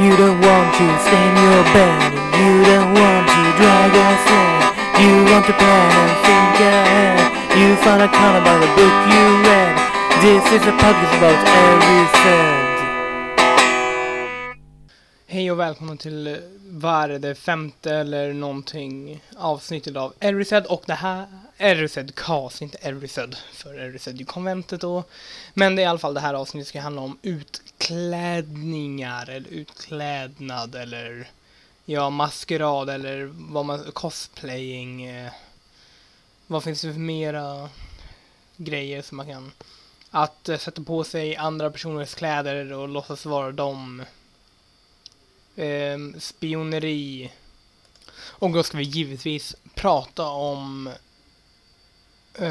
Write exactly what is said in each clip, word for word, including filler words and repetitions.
You don't want to stay in your bed. You don't want to drag a sled. You want to plan and think ahead. You found a color by the book you read. This is a podcast about everything. Hej och välkomna till vad är det femte eller någonting avsnittet av Erised, och det här Erised Cast, inte Erised, för Erised i konventet då. Men det är i alla fall det här avsnittet ska handla om utklädningar eller utklädnad eller ja, maskerad eller vad man cosplaying. Eh, vad finns det för mera grejer som man kan att eh, sätta på sig andra personers kläder och låtsas vara dem. Eh, spioneri. Och då ska vi givetvis prata om eh,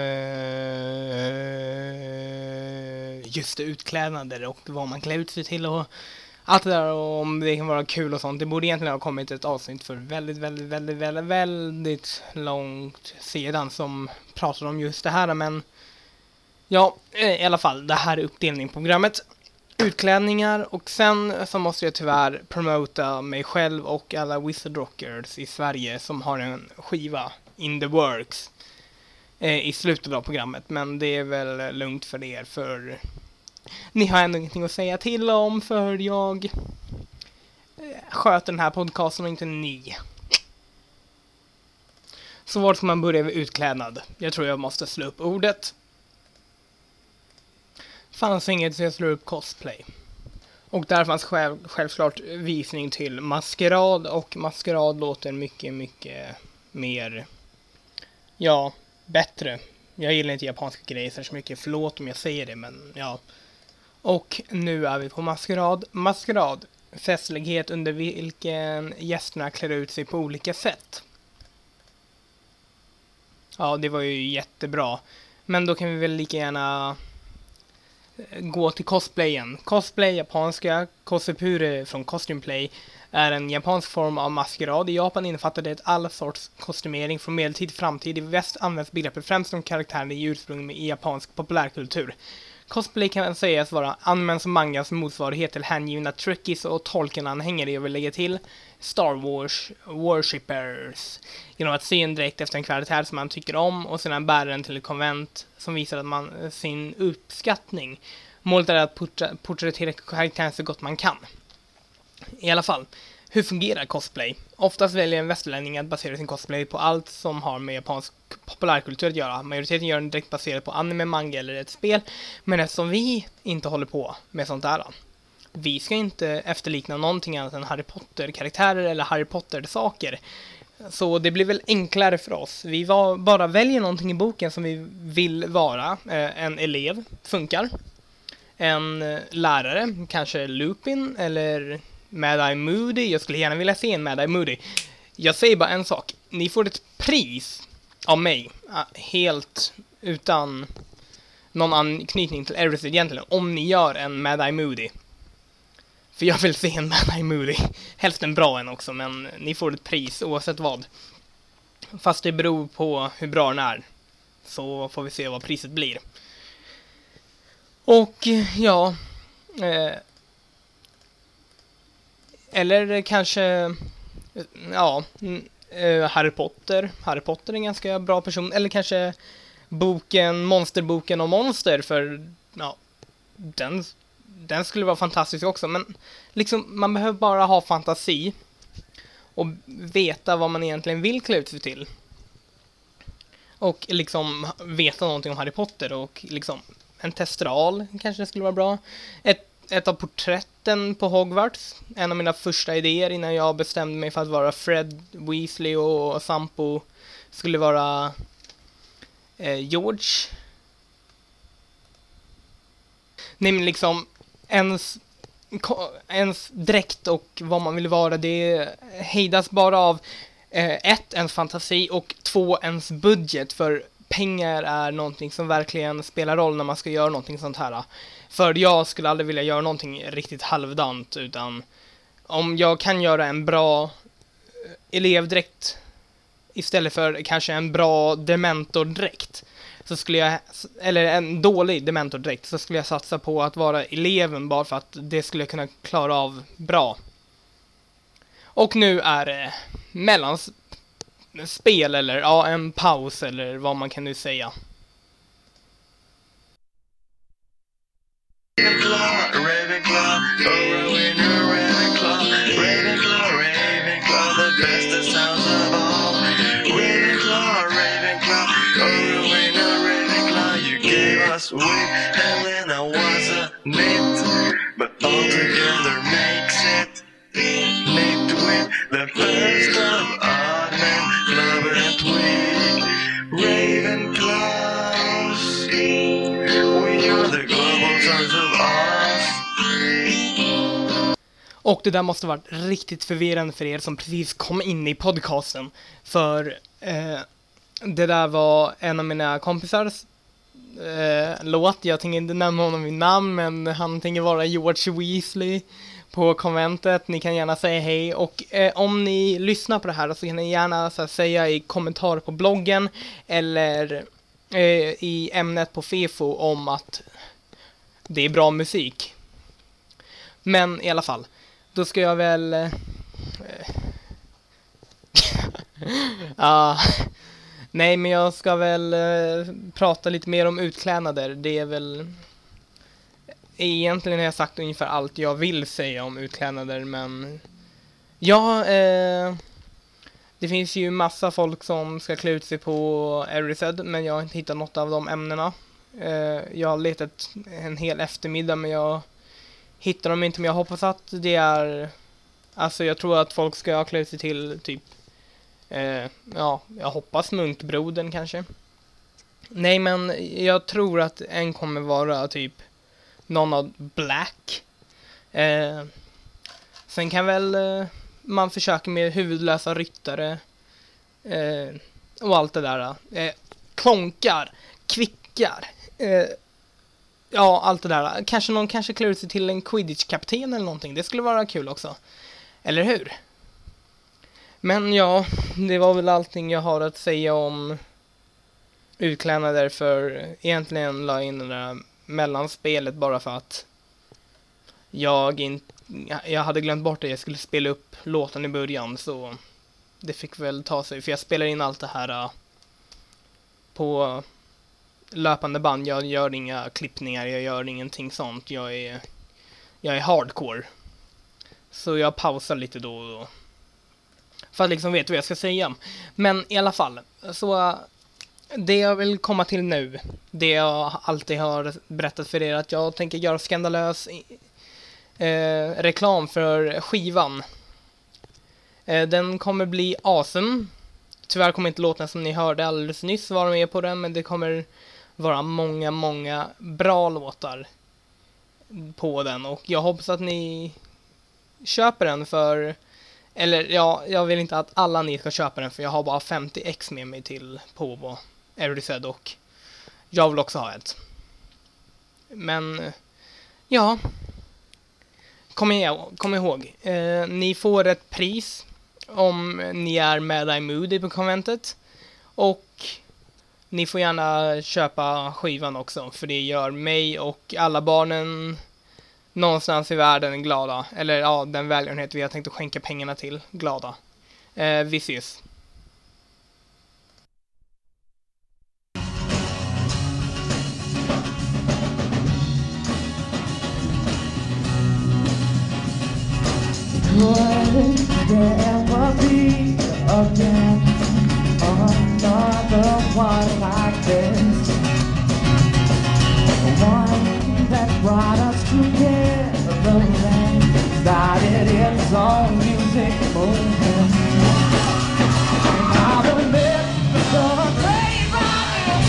just det, utklädnader och vad man klär ut sig till och allt det där, och om det kan vara kul och sånt. Det borde egentligen ha kommit ett avsnitt för väldigt, väldigt, väldigt, väldigt, väldigt långt sedan som pratar om just det här, men ja, i alla fall, det här är uppdelning på programmet. Utklädningar, och sen så måste jag tyvärr promota mig själv och alla Wizard Rockers i Sverige som har en skiva in the works eh, i slutet av programmet, men det är väl lugnt för er, för ni har ändå ingenting att säga till om, för jag eh, sköter den här podcasten och inte ni. Så var ska man börja med utklädnad? Jag tror jag måste slå upp ordet. Fanns inget, så jag slår upp cosplay. Och där fanns själv, självklart visning till maskerad, och maskerad låter mycket, mycket mer, ja, bättre. Jag gillar inte japanska grejer så mycket, förlåt om jag säger det, men ja. Och nu är vi på maskerad. Maskerad, festlighet under vilken gästerna klär ut sig på olika sätt. Ja, det var ju jättebra. Men då kan vi väl lika gärna gå till cosplayen. Cosplay, japanska, cosplay från Costume Play, är en japansk form av maskerad. I Japan innefattar det alla sorts kostymering från medeltid till framtid. I väst används begreppet främst om karaktärer i ursprung med i japansk populärkultur. Cosplay kan sägas vara använd som mangas motsvarighet till hängivna Trekkies och Tolkien-anhängare. Jag vill lägga till Star Wars worshippers genom att se en direkt efter en karaktär som man tycker om och sedan bära den till ett konvent som visar att man sin uppskattning. Målet är att porträttera karaktären så gott man kan. I alla fall, hur fungerar cosplay? Oftast väljer en västerlänning att basera sin cosplay på allt som har med japansk populärkultur att göra. Majoriteten gör den direkt baserat på anime, manga eller ett spel. Men eftersom vi inte håller på med sånt där, vi ska inte efterlikna någonting annat än Harry Potter-karaktärer eller Harry Potter-saker. Så det blir väl enklare för oss. Vi var, bara väljer någonting i boken som vi vill vara. Eh, en elev funkar. En eh, lärare, kanske Lupin eller Mad-Eye Moody. Jag skulle gärna vilja se en Mad-Eye Moody. Jag säger bara en sak. Ni får ett pris av mig. Helt utan någon anknytning till Erised egentligen. Om ni gör en Mad-Eye Moody. För jag vill se en Mad-Eye Moody. Helst en bra en också, men ni får ett pris oavsett vad. Fast det beror på hur bra den är. Så får vi se vad priset blir. Och ja... Eh, eller kanske... Ja... Eh, Harry Potter. Harry Potter är en ganska bra person. Eller kanske boken, monsterboken om monster. För ja... Den... Den skulle vara fantastisk också, men liksom man behöver bara ha fantasi och veta vad man egentligen vill klä ut sig till. Och liksom veta någonting om Harry Potter, och liksom en testral kanske skulle vara bra. Ett, ett av porträtten på Hogwarts, en av mina första idéer innan jag bestämde mig för att vara Fred Weasley och Sampo skulle vara eh, George. Nej, men liksom ens, ens dräkt och vad man vill vara, det hejdas bara av eh, ett, ens fantasi, och två, ens budget, för pengar är någonting som verkligen spelar roll när man ska göra någonting sånt här. För jag skulle aldrig vilja göra någonting riktigt halvdant, utan om jag kan göra en bra elevdräkt istället för kanske en bra dementordräkt, så skulle jag, eller en dålig Dementor-dräkt, så skulle jag satsa på att vara eleven bara för att det skulle jag kunna klara av bra. Och nu är det mellanspel eller ja, en paus eller vad man kan nu säga. Ravenclaw, Ravenclaw, oh, a winner, Ravenclaw, Ravenclaw, Ravenclaw, the bestest house of all. Ravenclaw, Ravenclaw, oh, a winner, Ravenclaw, you gave us wit, and then I was a nit, but all together makes it nit with the best of odd men, Clover and Twig, Ravenclaws, we are the global sons of Oz. Och det där måste varit riktigt förvirrande för er som precis kom in i podcasten. För eh, det där var en av mina kompisars eh, låt. Jag tänker inte nämna honom vid namn, men han tänker vara George Weasley på konventet. Ni kan gärna säga hej. Och eh, om ni lyssnar på det här så kan ni gärna så här, säga i kommentarer på bloggen eller eh, i ämnet på FIFO om att det är bra musik. Men i alla fall, då ska jag väl eh, ah, nej, men jag ska väl eh, prata lite mer om utklädnader. Det är väl egentligen har jag sagt ungefär allt jag vill säga om utklädnader, men ja, eh, det finns ju massa folk som ska klä ut sig på Erised, men jag har inte hittat något av de ämnena. Eh, jag har letat en hel eftermiddag, men jag hittar dem inte. Men jag hoppas att det är, alltså jag tror att folk ska klä ut sig till typ eh, ja, jag hoppas munkbrodern kanske. Nej, men jag tror att en kommer vara typ någon av Black. Eh, sen kan väl eh, man försöka med huvudlösa ryttare eh, och allt det där. Eh, klonkar, kvickar. Eh, ja, allt det där. Kanske någon kanske klär ut sig till en Quidditch-kapten eller någonting. Det skulle vara kul också. Eller hur? Men ja, det var väl allting jag har att säga om utklädnader, för egentligen la jag in det där mellanspelet bara för att jag inte jag hade glömt bort att jag skulle spela upp låten i början, så det fick väl ta sig, för jag spelar in allt det här uh, på löpande band. Jag gör inga klippningar, jag gör ingenting sånt. Jag är jag är hardcore. Så jag pausar lite då och då för att liksom veta vad jag ska säga. Men i alla fall, så uh, det jag vill komma till nu, det jag alltid har berättat för er, att jag tänker göra skandalös eh, reklam för skivan. Eh, den kommer bli awesome. Tyvärr kommer inte låten som ni hörde alldeles nyss vara med på den, men det kommer vara många, många bra låtar på den. Och jag hoppas att ni köper den, för eller ja, jag vill inte att alla ni ska köpa den, för jag har bara femtio ex med mig till på Erised, och jag vill också ha ett. Men ja, kom, ihåg, kom ihåg eh, ni får ett pris om ni är med i Moody på konventet, och ni får gärna köpa skivan också, för det gör mig och alla barnen någonstans i världen glada, eller ja, den välgörenhet vi har tänkt att skänka pengarna till glada. eh, vi ses. Would there ever be again another one like this? One that brought us together and started its own music movement. Now the midst of a great riot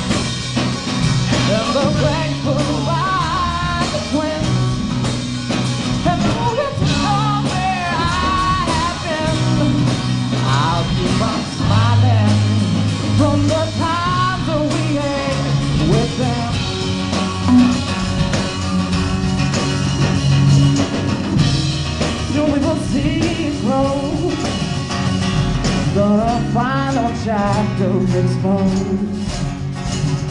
and the grateful by the twins. And who gets to know where I have been? I'll keep on smiling from the times that we had with them. Soon we will see it grow, the final chapter exposed.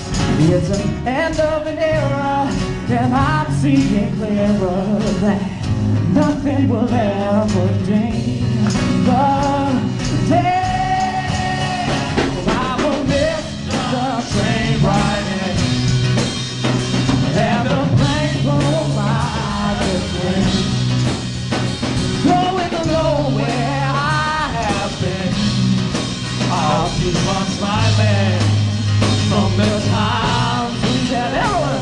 It's an end of an era, and I'm seeing clearer that nothing will ever change the day. 'Cause I will miss the train riding and the plank roll by the train, going alone where I have been. I'll keep on smiling from the time we had ever.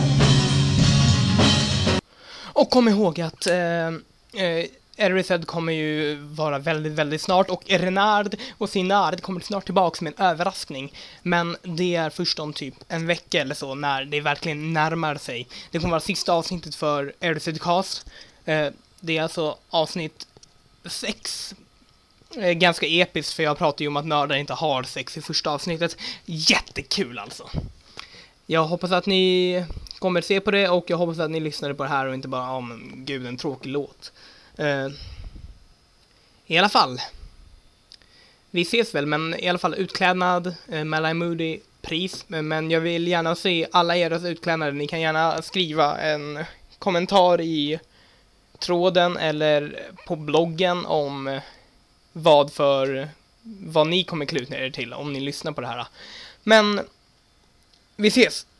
Och kom ihåg att eh, eh, Erised kommer ju vara väldigt, väldigt snart, och Renard och Sinard kommer snart tillbaka med en överraskning. Men det är först om typ en vecka eller så, när det verkligen närmar sig. Det kommer vara sista avsnittet för Erised Cast. Eh, det är alltså avsnitt sex. Eh, ganska episkt, för jag pratar ju om att nördar inte har sex i första avsnittet. Jättekul alltså. Jag hoppas att ni kommer se på det, och jag hoppas att ni lyssnade på det här och inte bara, ja oh, men gud, en tråkig låt. Uh, I alla fall. Vi ses väl, men i alla fall utklädnad, uh, Malay Moody pris. Men jag vill gärna se alla era utklädnader. Ni kan gärna skriva en kommentar i tråden eller på bloggen om vad för vad ni kommer klä ut er till om ni lyssnar på det här. Men vi ses!